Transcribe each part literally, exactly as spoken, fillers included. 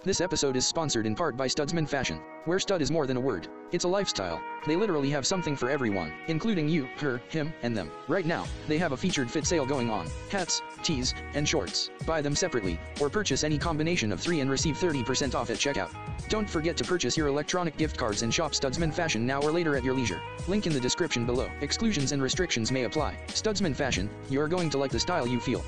This episode is sponsored in part by Studsman Fashion, where stud is more than a word. It's a lifestyle. They literally have something for everyone, including you, her, him, and them. Right now, they have a featured fit sale going on. Hats, tees, and shorts. Buy them separately, or purchase any combination of three and receive thirty percent off at checkout. Don't forget to purchase your electronic gift cards and shop Studsman Fashion now or later at your leisure. Link in the description below. Exclusions and restrictions may apply. Studsman Fashion, you're going to like the style you feel.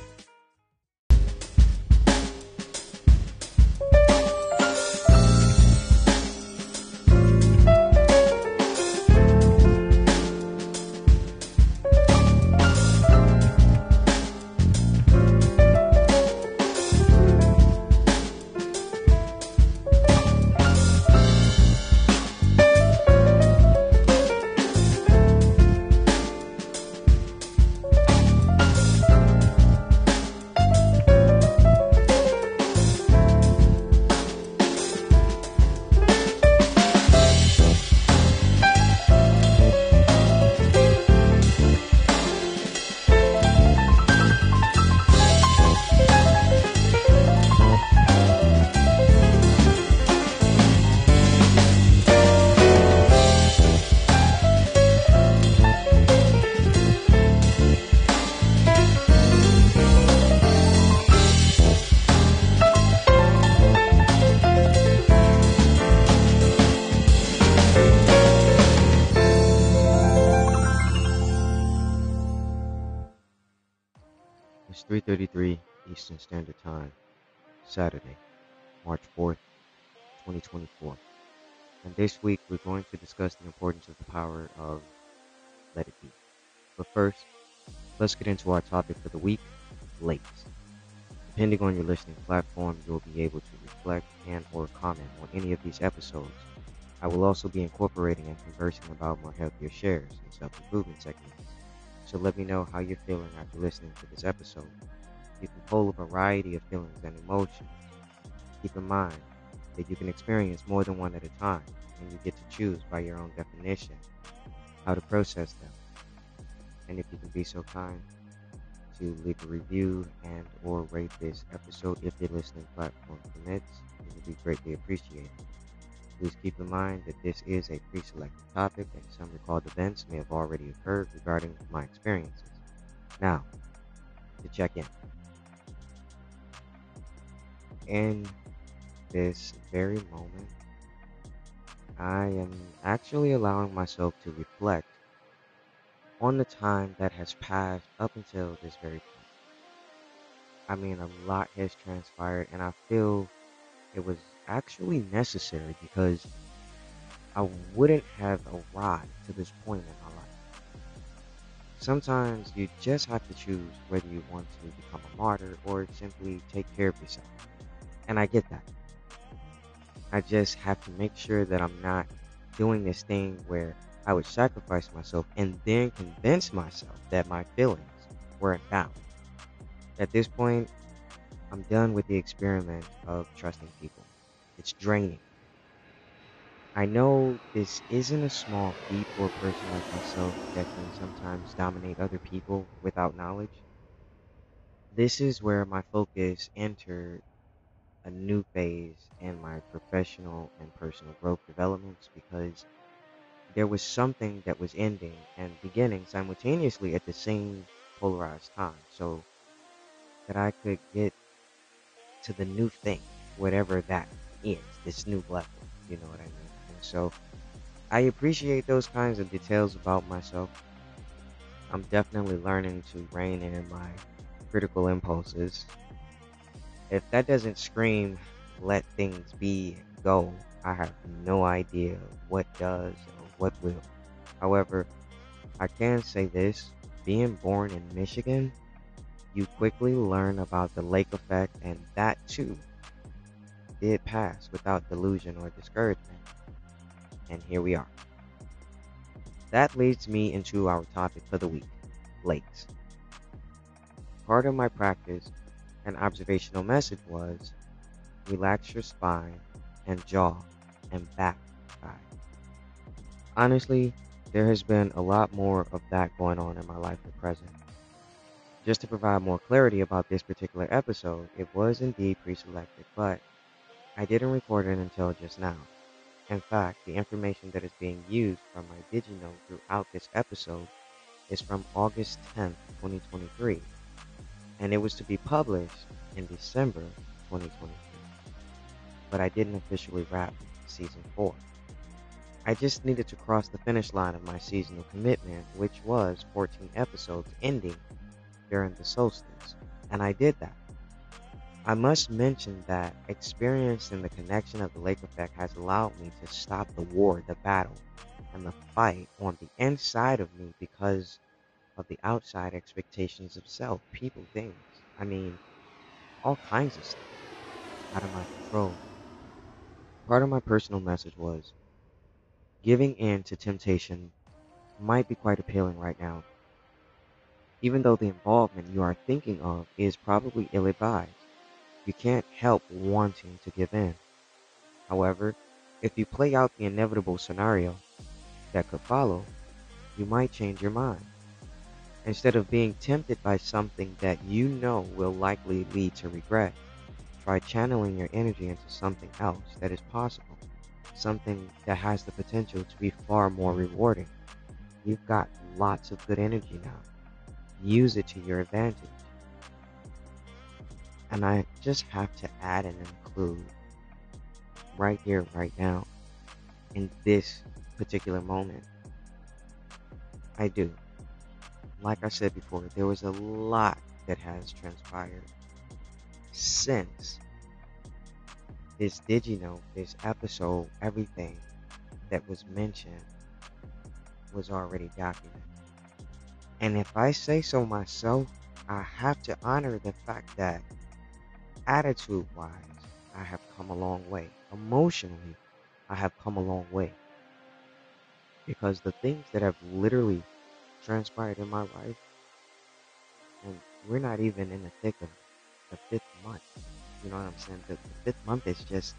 It's three thirty-three Eastern Standard Time, Saturday, March fourth, twenty twenty-four. And this week we're going to discuss the importance of the power of let it be. But first, let's get into our topic for the week, lakes. Depending on your listening platform, you'll be able to reflect and or comment on any of these episodes. I will also be incorporating and conversing about more healthier shares and self-improvement techniques. So let me know how you're feeling after listening to this episode. You can poll a variety of feelings and emotions. Keep in mind that you can experience more than one at a time, and you get to choose by your own definition how to process them. And if you can be so kind to leave a review and or rate this episode if your listening platform permits, it would be greatly appreciated. Please keep in mind that this is a pre-selected topic and some recalled events may have already occurred regarding my experiences. Now, to check in. In this very moment, I am actually allowing myself to reflect on the time that has passed up until this very point. I mean, a lot has transpired and I feel it was actually necessary because I wouldn't have arrived to this point in my life. Sometimes you just have to choose whether you want to become a martyr or simply take care of yourself. And I get that. I just have to make sure that I'm not doing this thing where I would sacrifice myself and then convince myself that my feelings weren't valid. At this point, I'm done with the experiment of trusting people. It's draining. I know this isn't a small feat for a person like myself that can sometimes dominate other people without knowledge. This is where my focus entered a new phase in my professional and personal growth developments because there was something that was ending and beginning simultaneously at the same polarized time, so that I could get to the new thing, whatever that is, this new level, you know what I mean? And so I appreciate those kinds of details about myself. I'm definitely learning to rein in my critical impulses. If that doesn't scream, let things be, go, I have no idea what does or what will. However, I can say this, being born in Michigan, you quickly learn about the lake effect, and that too did pass without delusion or discouragement. And here we are. That leads me into our topic for the week, lakes. Part of my practice and observational message was relax your spine and jaw and back side. Honestly, there has been a lot more of that going on in my life at present. Just to provide more clarity about this particular episode, it was indeed pre-selected, but I didn't record it until just now. In fact, the information that is being used from my DigiNote throughout this episode is from August tenth, twenty twenty-three, and it was to be published in December twenty twenty-three, but I didn't officially wrap season four. I just needed to cross the finish line of my seasonal commitment, which was fourteen episodes ending during the solstice, and I did that. I must mention that experiencing the connection of the lake effect has allowed me to stop the war, the battle, and the fight on the inside of me because of the outside expectations of self, people, things. I mean, all kinds of stuff out of my control. Part of my personal message was giving in to temptation might be quite appealing right now, even though the involvement you are thinking of is probably ill advised. You can't help wanting to give in. However, if you play out the inevitable scenario that could follow, you might change your mind. Instead of being tempted by something that you know will likely lead to regret, try channeling your energy into something else that is possible, something that has the potential to be far more rewarding. You've got lots of good energy now. Use it to your advantage. And I just have to add and include right here, right now, in this particular moment. I do. Like I said before, there was a lot that has transpired since this DigiNote, this episode, everything that was mentioned was already documented. And if I say so myself, I have to honor the fact that attitude wise, I have come a long way. Emotionally, I have come a long way. Because the things that have literally transpired in my life, and we're not even in the thick of the fifth month. You know what I'm saying? The, the fifth month is just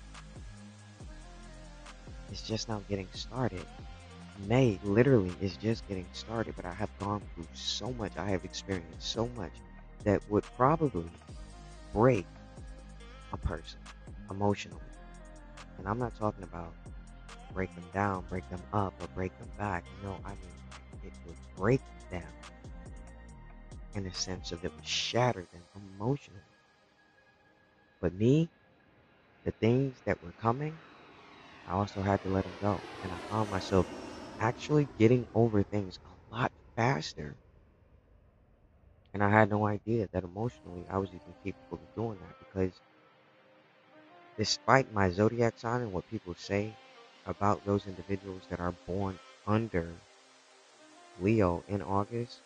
it's just now getting started. May literally is just getting started, but I have gone through so much. I have experienced so much that would probably break a person emotionally. And I'm not talking about break them down, break them up, or break them back. No, I mean it would break them in the sense of it would shatter them emotionally. But me, the things that were coming, I also had to let them go. And I found myself actually getting over things a lot faster. And I had no idea that emotionally I was even capable of doing that because despite my zodiac sign and what people say about those individuals that are born under Leo in August,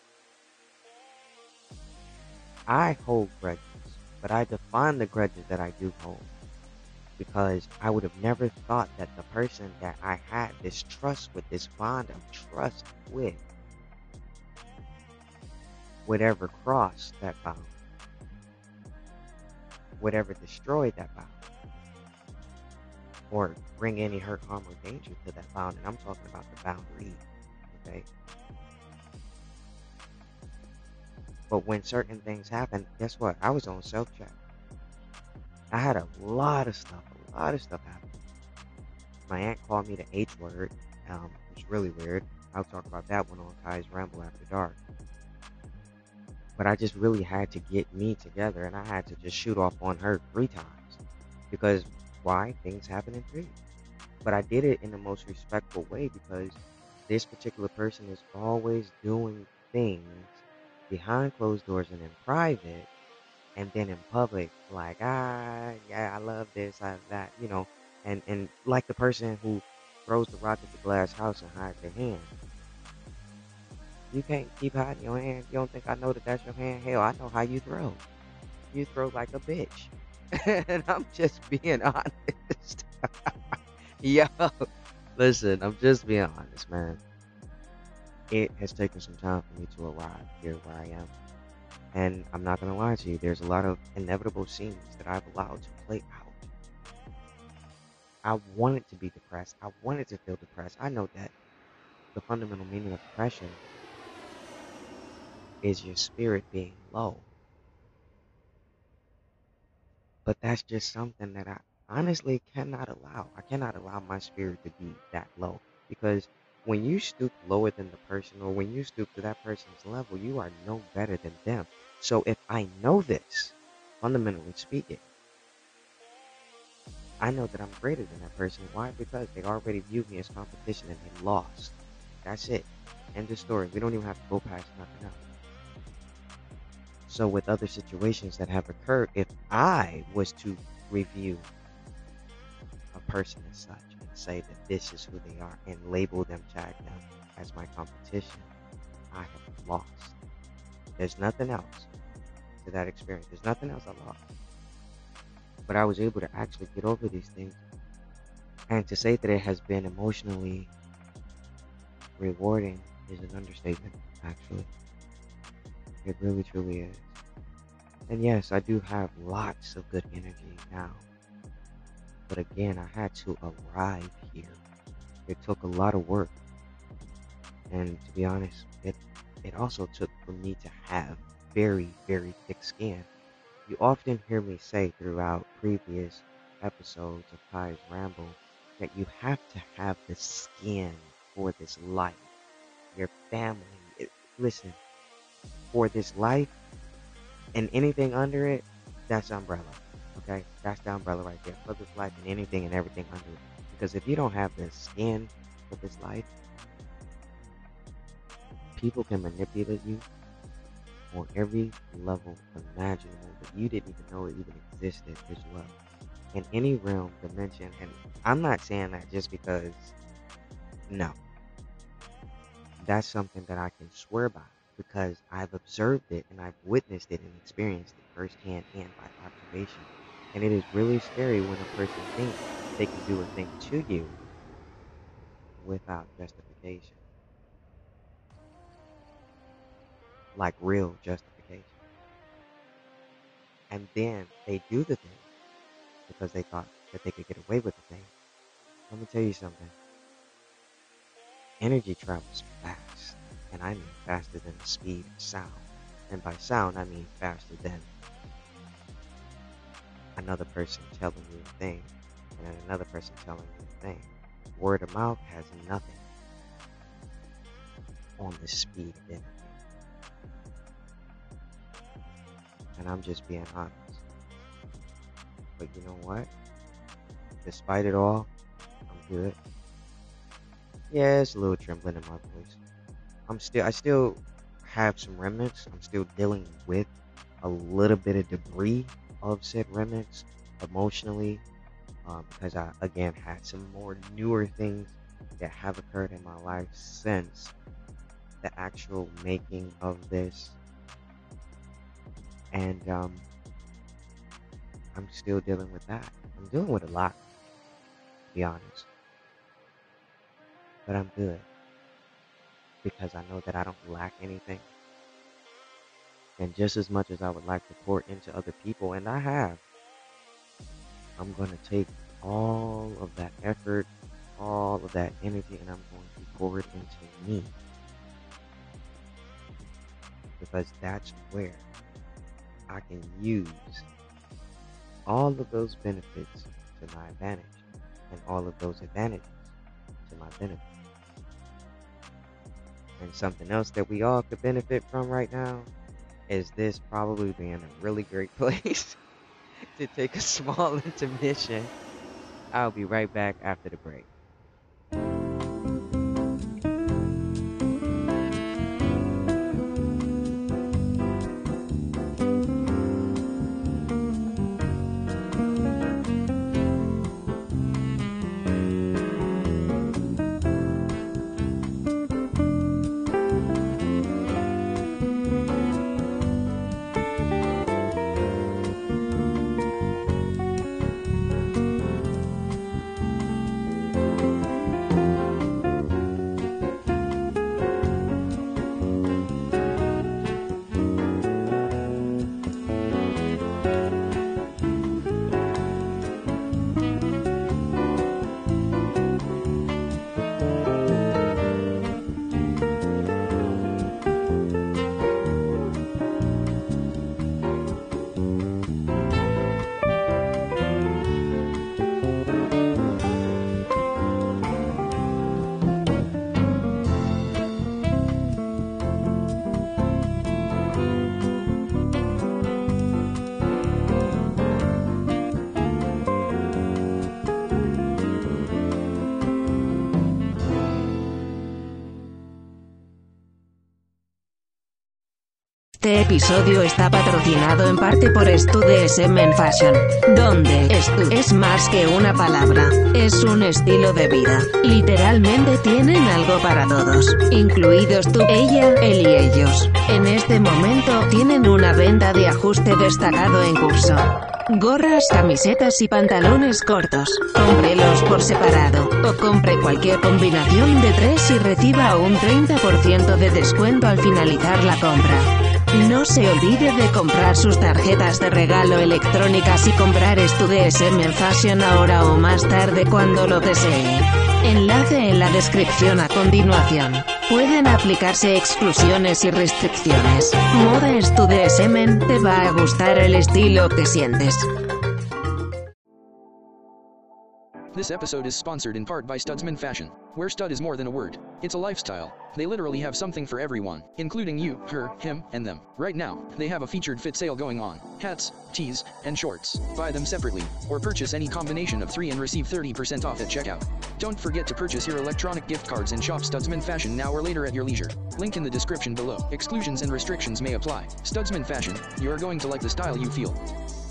I hold grudges, but I define the grudges that I do hold because I would have never thought that the person that I had this trust with, this bond of trust with, would ever cross that bound, would ever destroy that bound, or bring any hurt, harm, or danger to that bound. And I'm talking about the boundary, okay? But when certain things happen, guess what? I was on self-check. I had a lot of stuff, a lot of stuff happen. My aunt called me the H word. Um, it was really weird. I'll talk about that one on Kai's Ramble After Dark. But I just really had to get me together, and I had to just shoot off on her three times. Because why? Things happen in threes. But I did it in the most respectful way because this particular person is always doing things behind closed doors and in private, and then in public, like, ah, yeah, I love this, I that, you know, and and like the person who throws the rock at the glass house and hides their hand. You can't keep hiding your hand. You don't think I know that that's your hand? Hell, I know how you throw. You throw like a bitch. And I'm just being honest. Yo, listen, I'm just being honest, man. It has taken some time for me to arrive here where I am. And I'm not going to lie to you, there's a lot of inevitable scenes that I've allowed to play out. I wanted to be depressed. I wanted to feel depressed. I know that the fundamental meaning of depression is your spirit being low. But that's just something that I, honestly cannot allow. I cannot allow my spirit to be that low because when you stoop lower than the person or when you stoop to that person's level, you are no better than them. So if I know this, fundamentally speaking, I know that I'm greater than that person. Why? Because they already viewed me as competition and they lost. That's it. End of story. We don't even have to go past nothing else. So with other situations that have occurred, if I was to review a person as such and say that this is who they are and label them, tag them as my competition, I have lost. There's nothing else to that experience. There's nothing else I lost. But I was able to actually get over these things. And to say that it has been emotionally rewarding is an understatement, actually. It really, truly is. And yes, I do have lots of good energy now. But again, I had to arrive here. It took a lot of work. And to be honest, it it also took for me to have very, very thick skin. You often hear me say throughout previous episodes of Kai's Ramble that you have to have the skin for this life. Your family. It, listen, for this life and anything under it, that's umbrella. Okay? That's the umbrella right there. For this life and anything and everything under it. Because if you don't have the skin for this life, people can manipulate you on every level imaginable that you didn't even know it even existed as well. In any realm, dimension, and I'm not saying that just because, no. That's something that I can swear by because I've observed it and I've witnessed it and experienced it firsthand and by observation. And it is really scary when a person thinks they can do a thing to you without justification. Like real justification. And then they do the thing because they thought that they could get away with the thing. Let me tell you something. Energy travels fast. And I mean faster than the speed of sound. And by sound, I mean faster than another person telling you a thing, and then another person telling you a thing. Word of mouth has nothing on the speed of energy. And I'm just being honest. But you know what? Despite it all, I'm good. Yeah, it's a little trembling in my voice. I'm still, I still have some remnants. I'm still dealing with a little bit of debris of said remnants emotionally, um, because I again had some more newer things that have occurred in my life since the actual making of this, and um, I'm still dealing with that. I'm dealing with a lot, to be honest, but I'm good because I know that I don't lack anything. And just as much as I would like to pour into other people, and I have, I'm going to take all of that effort, all of that energy, and I'm going to pour it into me. Because that's where I can use all of those benefits to my advantage, and all of those advantages to my benefit. And something else that we all could benefit from right now is this probably being a really great place to take a small intermission. I'll be right back after the break. Este episodio está patrocinado en parte por Stud D S M en Fashion, donde Stud es más que una palabra, es un estilo de vida. Literalmente tienen algo para todos, incluidos tú, ella, él y ellos. En este momento tienen una venta de ajuste destacado en curso. Gorras, camisetas y pantalones cortos. Cómprelos por separado, o compre cualquier combinación de tres y reciba un treinta por ciento de descuento al finalizar la compra. No se olvide de comprar sus tarjetas de regalo electrónicas y comprar Stud D S M en Fashion ahora o más tarde cuando lo desee. Enlace en la descripción a continuación. Pueden aplicarse exclusiones y restricciones. Moda Stud D S M, te va a gustar el estilo que sientes. This episode is sponsored in part by Studsman Fashion, where stud is more than a word. It's a lifestyle. They literally have something for everyone, including you, her, him, and them. Right now, they have a featured fit sale going on. Hats, tees, and shorts. Buy them separately, or purchase any combination of three and receive thirty percent off at checkout. Don't forget to purchase your electronic gift cards and shop Studsman Fashion now or later at your leisure. Link in the description below. Exclusions and restrictions may apply. Studsman Fashion, you're going to like the style you feel.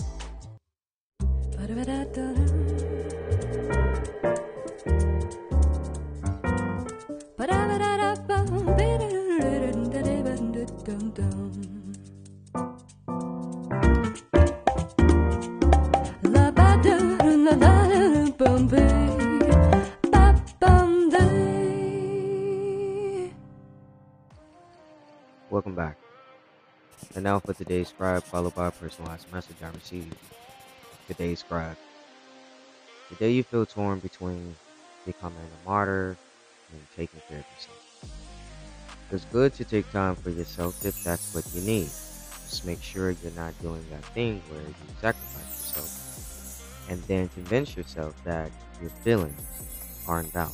Welcome back. And now for today's scribe, followed by a personalized message I received. Today's scribe. Today you feel torn between becoming a martyr and taking care of yourself. It's good to take time for yourself if that's what you need. Just make sure you're not doing that thing where you sacrifice yourself and then convince yourself that your feelings are invalid.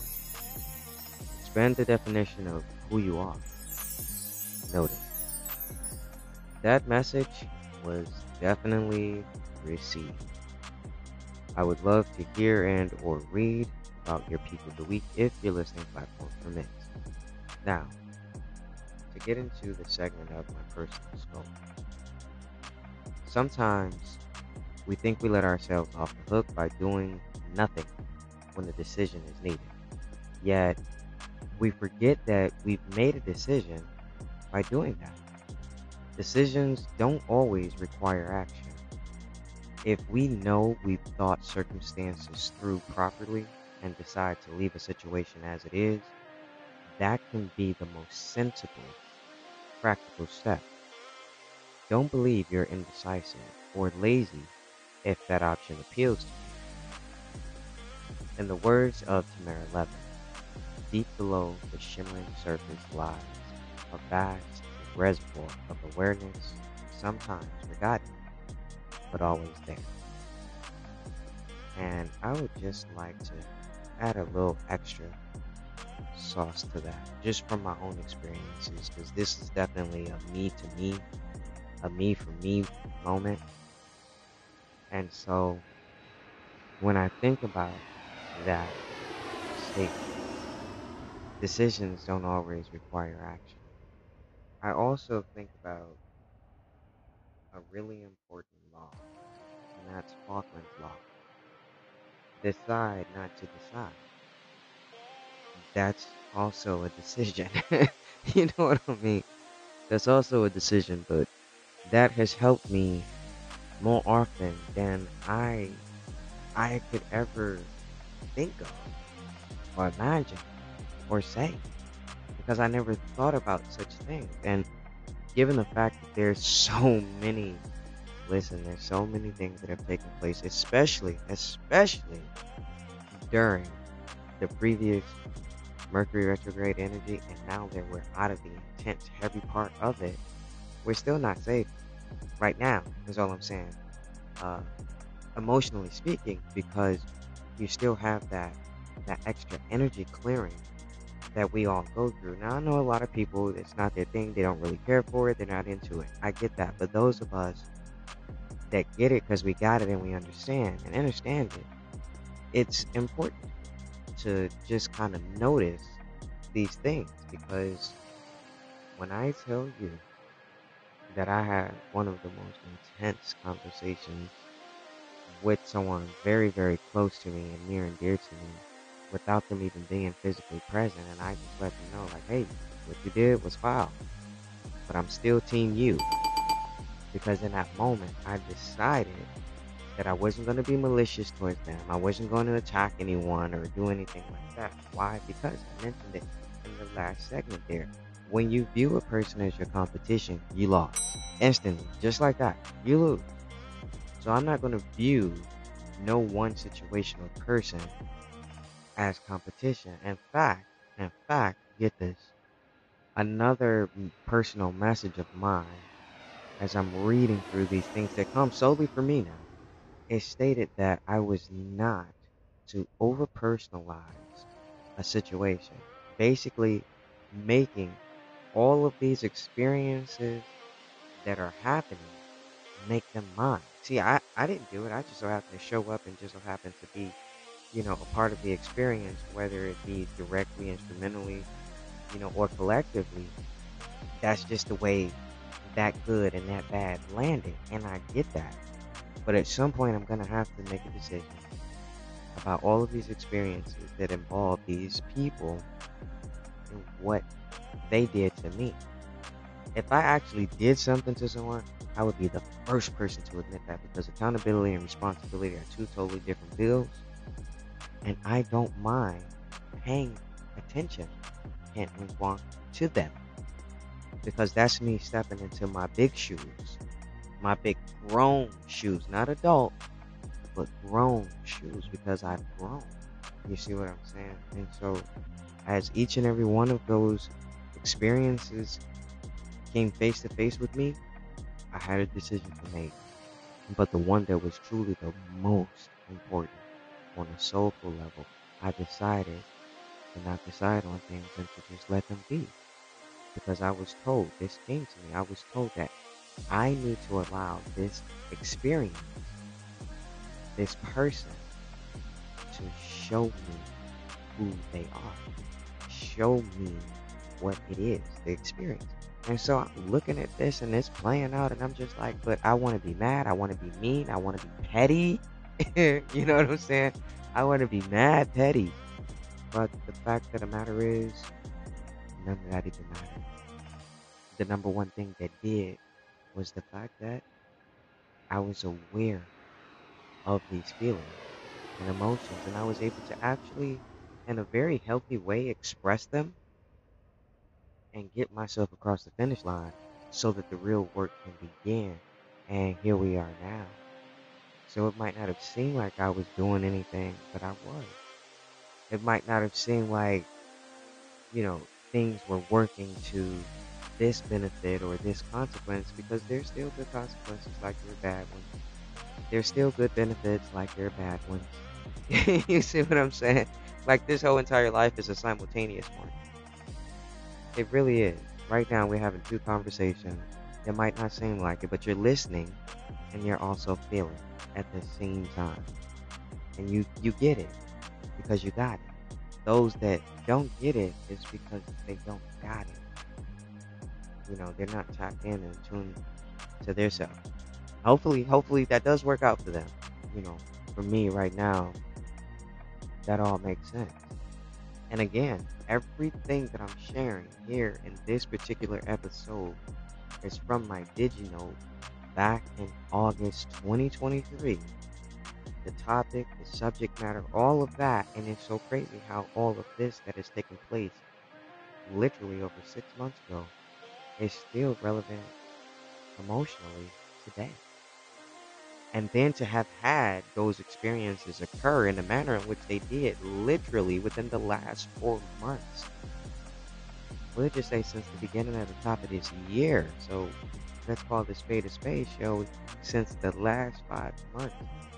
Expand the definition of who you are. Noted. That message was definitely received. I would love to hear and or read about your peak of the week if your listening platform permits. Now, to get into the segment of my personal scope. Sometimes we think we let ourselves off the hook by doing nothing when the decision is needed. Yet, we forget that we've made a decision by doing that. Decisions don't always require action. If we know we've thought circumstances through properly and decide to leave a situation as it is, that can be the most sensible, practical step. Don't believe you're indecisive or lazy if that option appeals to you. In the words of Tamara Levin, deep below the shimmering surface lies a vast reservoir of awareness, sometimes forgotten, but always there. And I would just like to add a little extra sauce to that, just from my own experiences, because this is definitely a me to me, a me for me moment. And so when I think about that statement, decisions don't always require action. I also think about a really important law, and that's Falkland's Law. Decide not to decide. That's also a decision. You know what I mean? That's also a decision, but that has helped me more often than I I could ever think of or imagine or say, because I never thought about such things. And given the fact that there's so many listen there's so many things that have taken place, especially especially during the previous Mercury retrograde energy, and now that we're out of the intense heavy part of it, we're still not safe right now, is all I'm saying, uh, emotionally speaking, because you still have that that extra energy clearing that we all go through. Now, I know a lot of people, it's not their thing, they don't really care for it, they're not into it. I get that, but those of us that get it because we got it and we understand and understand it, it's important to just kind of notice these things, because when I tell you that I had one of the most intense conversations with someone very, very close to me and near and dear to me without them even being physically present. And I just let them know, like, hey, what you did was foul, but I'm still team you. Because in that moment, I decided that I wasn't going to be malicious towards them. I wasn't going to attack anyone or do anything like that. Why? Because I mentioned it in the last segment there. When you view a person as your competition, you lost. Instantly. Just like that. You lose. So I'm not going to view no one situation or person as competition. In fact, in fact, get this. Another personal message of mine as I'm reading through these things that come solely for me now. It stated that I was not to over personalize a situation, basically making all of these experiences that are happening make them mine. See, I, I didn't do it. I just so happened to show up and just so happened to be, you know, a part of the experience, whether it be directly, instrumentally, you know, or collectively. That's just the way that good and that bad landed. And I get that. But at some point, I'm going to have to make a decision about all of these experiences that involve these people and what they did to me. If I actually did something to someone, I would be the first person to admit that, because accountability and responsibility are two totally different bills. And I don't mind paying attention and want to them, because that's me stepping into my big shoes, my big grown shoes, not adult, but grown shoes, because I've grown. You see what I'm saying? And so, as each and every one of those experiences came face to face with me, I had a decision to make. But the one that was truly the most important on a soulful level, I decided to not decide on things and to just let them be. Because I was told, this came to me, I was told that I need to allow this experience, this person, to show me who they are, show me what it is, the experience. And so I'm looking at this and it's playing out, and I'm just like, but I want to be mad, I want to be mean, I want to be petty. You know what I'm saying? I want to be mad, petty. But the fact of the matter is, none of that even mattered. The number one thing that did was the fact that I was aware of these feelings and emotions, and I was able to actually, in a very healthy way, express them and get myself across the finish line so that the real work can begin. And here we are now. So it might not have seemed like I was doing anything, but I was. It might not have seemed like, you know, things were working to this benefit or this consequence, because there's still good consequences like there are bad ones. There's still good benefits like there are bad ones. You see what I'm saying? Like, this whole entire life is a simultaneous one. It really is. Right now we're having two conversations. It might not seem like it, but you're listening and you're also feeling at the same time. And you, you get it because you got it. Those that don't get it is because they don't got it. You know, they're not tapped in and tuned to their self. Hopefully, hopefully that does work out for them. You know, for me right now, that all makes sense. And again, everything that I'm sharing here in this particular episode is from my DigiNote back in August twenty twenty-three. The topic, the subject matter, all of that. And it's so crazy how all of this that has taken place literally over six months ago is still relevant emotionally today. And then to have had those experiences occur in the manner in which they did literally within the last four months. We'll just say since the beginning of the top of this year. So let's call this spade a spade show since the last five months.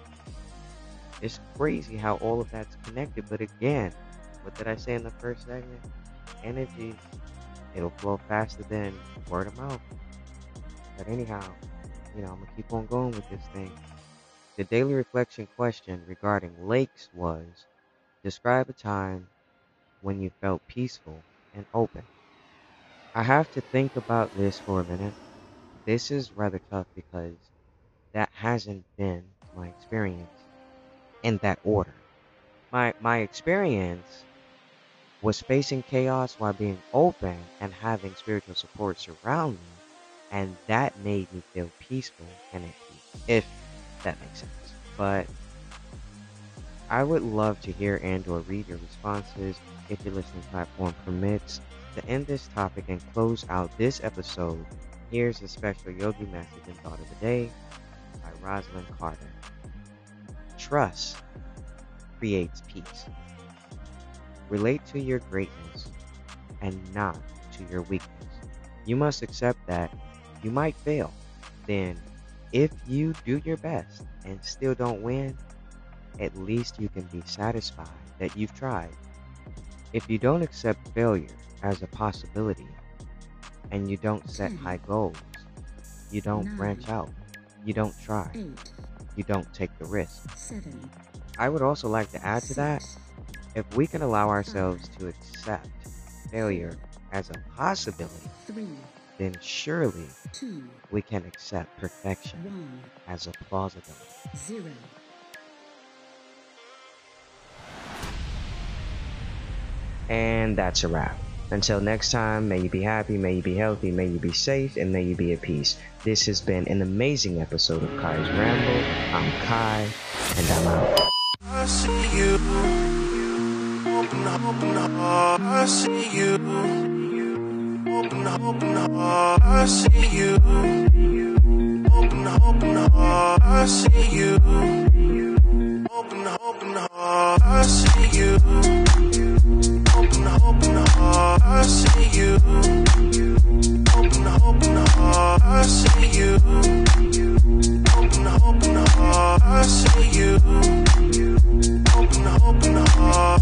It's crazy how all of that's connected. But again, what did I say in the first segment? Energy, it'll flow faster than word of mouth. But anyhow, you know, I'm going to keep on going with this thing. The daily reflection question regarding lakes was, describe a time when you felt peaceful and open. I have to think about this for a minute this is rather tough because that hasn't been my experience in that order. My my experience was facing chaos while being open and having spiritual support surround me, and that made me feel peaceful and at peace, if that makes sense. But I would love to hear and or read your responses if your listening platform permits. To end this topic and close out this episode, here's a special yogi message and thought of the day by Rosalind Carter. Trust creates peace. Relate to your greatness and not to your weakness. You must accept that you might fail. Then, if you do your best and still don't win, at least you can be satisfied that you've tried. If you don't accept failure as a possibility and you don't set high goals, you don't branch out, you don't try, you don't take the risk. I would also like to add to that, if we can allow ourselves to accept failure as a possibility, then surely we can accept perfection as a plausibility. And that's a wrap. Until next time, may you be happy, may you be healthy, may you be safe, and may you be at peace. This has been an amazing episode of Kai's Ramble. I'm Kai, and I'm out. I see you. Open up, open up. I see you. Open up, open up. I see you. Open up, open up. I see you. Open up, open up. I see you. Open up, open up. I see you. Open up, open up. I see you. Open up, open up. I see you. Open up, open up.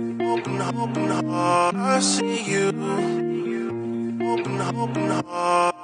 I see you. Open up, open up.